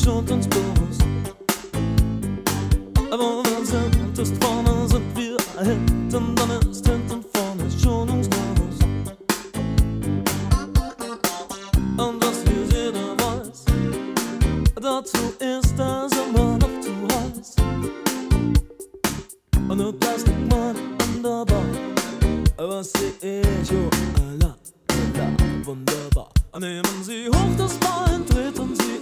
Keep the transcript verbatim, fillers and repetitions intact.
und uns bewusst. Aber wir sind ist vorne, sind wir hinten, dann ist hinten vorne schon uns bewusst. Und was wir jeder weiß, dazu ist es immer noch zu heiß. Und nur Plastikmann an der Bar, was seh ich, oh, Allah, Allah, wunderbar. Nehmen Sie hoch das Bein, treten Sie